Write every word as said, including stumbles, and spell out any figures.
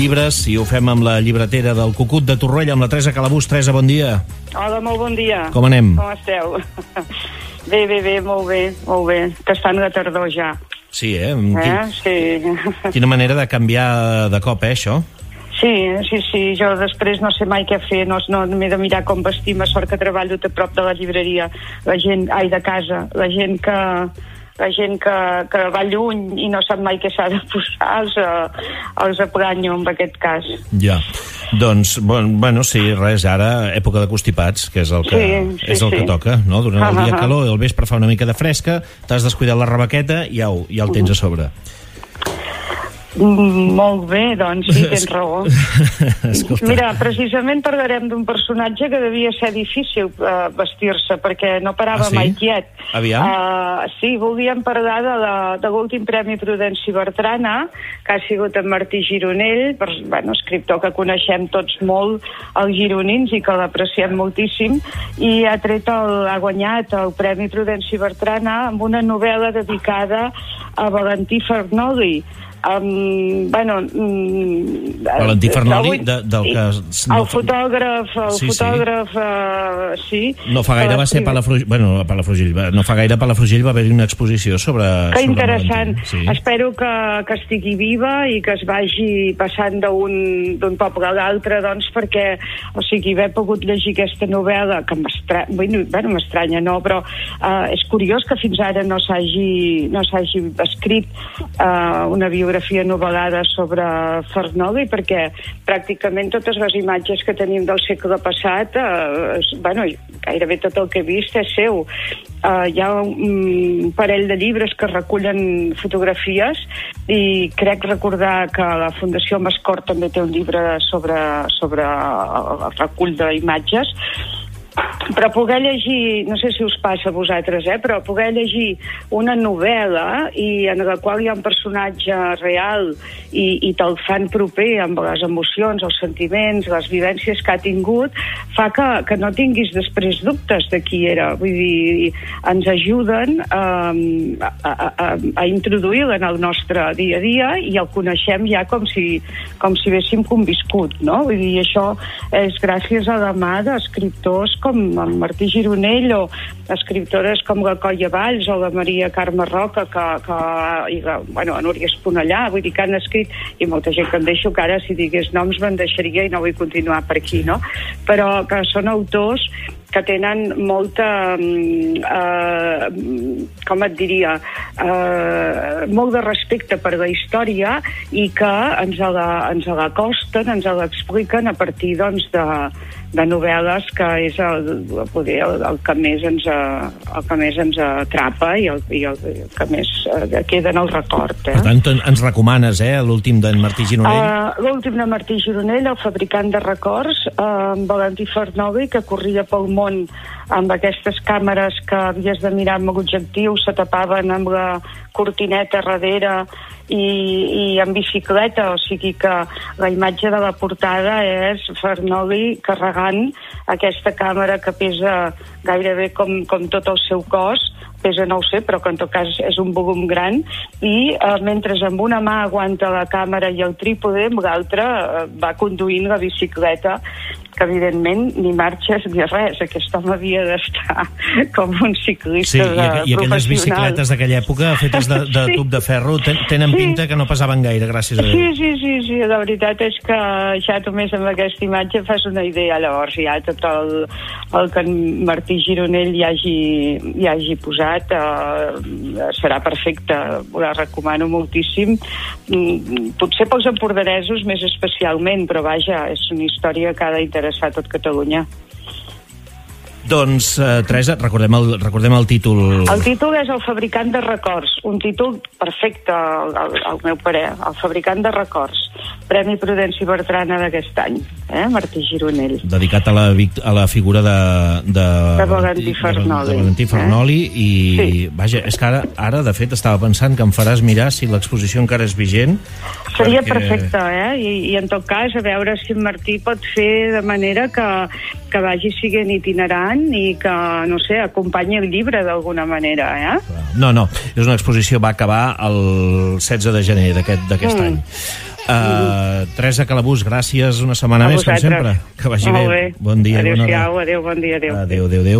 Llibres, i ho fem amb la llibretera del Cucut de Torroella, amb la Teresa Calabús. Teresa, bon dia. Hola, molt bon dia. Com anem? Com esteu? Bé, bé, bé, molt bé, molt bé. Tastant de tardor ja. Sí, eh? eh? Quin... Sí. Quina manera de canviar de cop, eh, això? Sí, sí, sí. Jo després no sé mai què fer, no, no m'he de mirar com vestir-me, sort que treballo a prop de la llibreria. La gent, ai, de casa, la gent que... la gent que, que va lluny i no sap mai què s'ha de posar, els, els apranyo en aquest cas. Ja, doncs, bon, bueno, sí, res, ara època de constipats, que és el que, sí, sí, és el sí. que toca, no? Durant el ah, dia ah, calor, el vespre fa una mica de fresca, t'has descuidat la rebequeta i ja, ja el tens a sobre. Mm, molt bé, doncs sí, tens raó. Escolta. Mira, precisament parlarem d'un personatge que devia ser difícil uh, vestir-se, perquè no parava ah, sí? mai quiet. Aviam. Uh, sí, volíem parlar de, la, de l'últim Premi Prudenci Bertrana, que ha sigut en Martí Gironell, per, bueno, escriptor que coneixem tots molt, els gironins, i que l'apreciem moltíssim, i ha tret el, ha guanyat el Premi Prudenci Bertrana amb una novel·la dedicada a Valentí Fernoli. Um, bueno, um, Valentí Fernoli, avui, de, del que... No, el fotògraf, el sí, fotògraf, sí. Uh, sí. No fa gaire va ser Palafrugell, bueno, Palafrugell, no fa gaire Palafrugell va haver-hi una exposició sobre... Que sobre interessant. Valentí, sí. Espero que, que estigui viva i que es vagi passant d'un poble a l'altre, doncs, perquè, o sigui, haver pogut llegir aquesta novel·la, que m'estranya, bueno, m'estranya, no, però uh, és curiós que fins ara no s'hagi no s'hagi escrit uh, una biografia biografia novel·lada sobre Fernoli, perquè pràcticament totes les imatges que tenim del segle passat, eh, bueno, gairebé tot el que he vist és seu. Eh, hi ha un parell de llibres que recullen fotografies i crec recordar que la Fundació Mascort també té un llibre sobre, sobre el recull d'imatges. Però poder llegir, no sé si us passa a vosaltres, eh, però poder llegir una novel·la i en la qual hi ha un personatge real i, i te'l fan proper amb les emocions, els sentiments, les vivències que ha tingut, fa que, que no tinguis després dubtes de qui era. Vull dir, ens ajuden um, a, a, a, a introduir-lo en el nostre dia a dia i el coneixem ja com si, com si haguéssim conviscut, no? Vull dir, això és gràcies a la mà d'escriptors com el Martí Gironell o escriptores com la Colla Valls o la Maria Carme Roca que, que, i la, bueno, la Núria Esponellà, vull dir que han escrit, i molta gent que em deixo que ara si digués noms me'n deixaria i no vull continuar per aquí, no? Però que són autors que tenen molta, eh, com et diria, eh, molt de respecte per la història i que ens la, ens l'acosten, ens l'expliquen a partir, doncs, de, de novel·les que és el, poder, el, el que més ens el que més ens atrapa i el, i el, el que més eh, queda en el record. Eh? Per tant, ens recomanes, eh, l'últim d'en Martí Gironell? Uh, l'últim de Martí Gironell, el fabricant de records, uh, amb Valentí Fernoli, que corria pel món amb aquestes càmeres que havies de mirar amb l'objectiu, se tapaven amb la cortineta darrere i, i en bicicleta, o sigui que la imatge de la portada és Fernoli carregant aquesta càmera que pesa gairebé com, com tot el seu cos, pesa no ho sé, però que en tot cas és un volum gran, i eh, mentre amb una mà aguanta la càmera i el trípode, amb l'altra eh, va conduint la bicicleta, que evidentment ni marxes ni res. Aquest home havia d'estar com un ciclista sí, de, i, i aquelles bicicletes d'aquella època fetes de, de sí. tub de ferro ten, tenen sí. pinta que no pesaven gaire, gràcies a Déu. Sí, sí, sí, sí, la veritat és que ja només amb aquesta imatge fas una idea. Llavors ja tot el, el que en Martí Gironell hi hagi, hi hagi posat eh, serà perfecte, la recomano moltíssim, potser pels empordanesos més especialment, però vaja, és una història que ha d'interessar a tot Catalunya. Doncs, eh, Teresa, recordem el, recordem el títol. El títol és El fabricant de records, un títol perfecte, al, al, al meu parer, El fabricant de records, Premi Prudenci Bertrana d'aquest any, eh? Martí Gironell. Dedicat a la, a la figura de... De, de Valentí Fernoli. De Valentí Fernoli, eh? I, sí. Vaja, és que ara, ara, de fet, estava pensant que em faràs mirar si l'exposició encara és vigent. Seria perquè... perfecte, eh? I, I en tot cas, a veure si en Martí pot fer de manera que, que vagi siguent itinerant i que, no sé, acompanyi el llibre d'alguna manera, eh? No, no, és una exposició, va acabar el setze de gener d'aquest mm. any. Uh, Teresa Calabús, gràcies una setmana A més, com vosaltres. sempre. Que vagi Molt bé. bé. Bon dia. Adéu-siau, bona hora. adéu, bon dia, adéu. Adéu, adéu, adéu.